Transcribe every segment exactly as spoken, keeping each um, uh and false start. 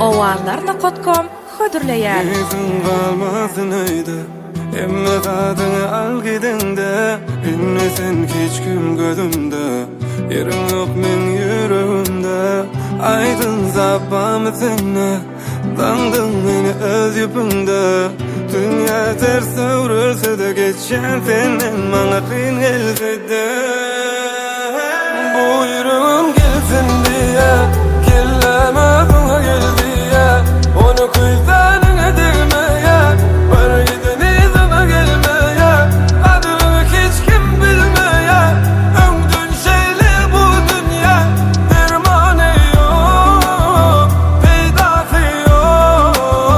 Owanlarna kotkom hödürleýär. Izin galmasyn öýde, emme tadyny al gidende, bilmesen hiç kim gözümde, yerin yok men yüreğimde. Aydın zapamı senne, dandın meni öz ýüpüňde. Dünya ters öwrülse de geçen senden maňa kyn gelse-de. Bu yüreğim gelsin diye, kelleme bana gel diye, onu kuyzanyňa degmeye, bar gideni sana gelmeye, adını hiç kim bilmeye. Öňdün şeýle bu dünya, dermany ýok, peýdasy ýok.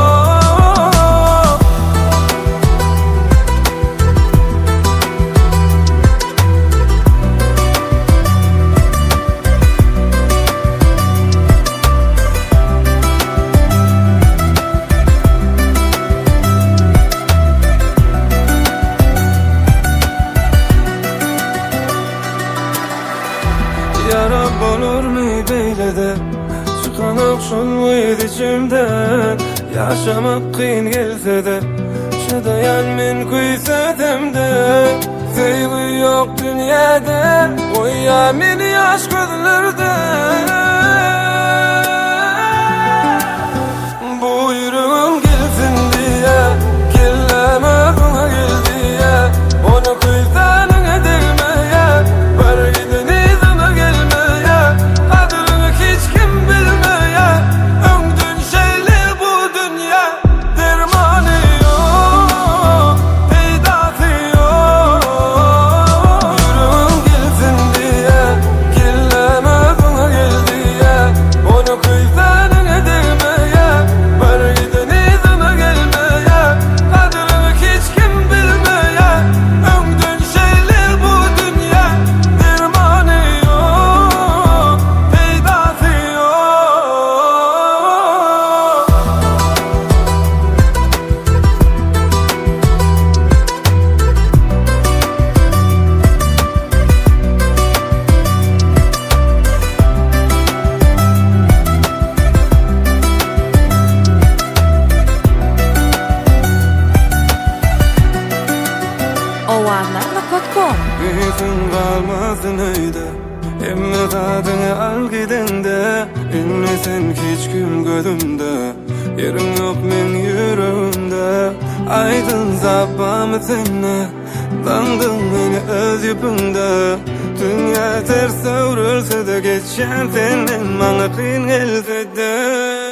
Yara bolur mu beylede, çıkanok şolmaydı içimden. Yaşamak kıyın gelse de, şadayan men kuysatemde. Sevgi yok dünyada, koyya meni yaş gözlerde. Bu yüreğim gelsin diye, kelleme bana gel diye, onu kuyzanyňa degmeye, bar gideni sana gelmeye, adını hiç kim bilmeye. Öňdün şeýle bu dünya, dermany ýok, peýdasy ýok. Yüreğim gelsin diye, kelleme bana gel diye, onu kuyzanyňa degmeye, bar gideni sana gelmeye, adını hiç kim bilmeye. Öňdün şeýle bu dünya, dermany ýok, peýdasy ýok. Owanlarna kotkom Izin galmasyn öýde, emme tadyny al gidende, bilmesen hiç kim gözümde, yerin yok men yüreğimde. Aydın zapamı senne, dandın meni öz ýüpüňde. Dünya ters öwrülse de geçen senden maňa kyn gelse-de.